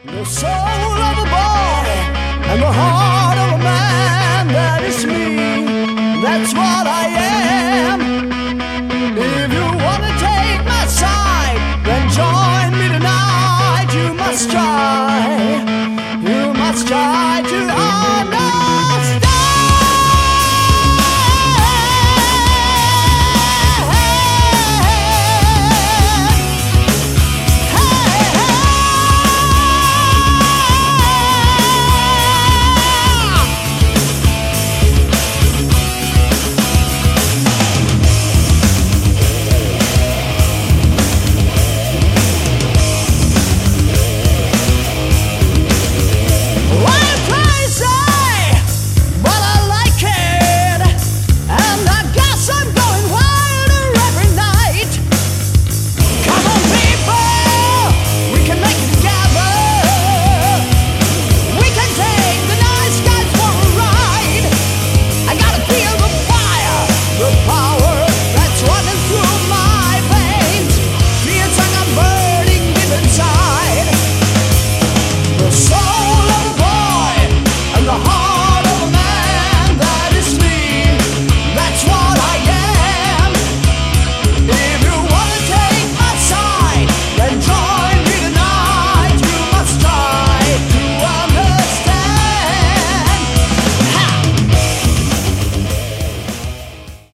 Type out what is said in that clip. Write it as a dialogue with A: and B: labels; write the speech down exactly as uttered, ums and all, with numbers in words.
A: The soul of a boy and the heart of a man, that is me, that's what I am. If you wanna take my side, then join me tonight, you must try.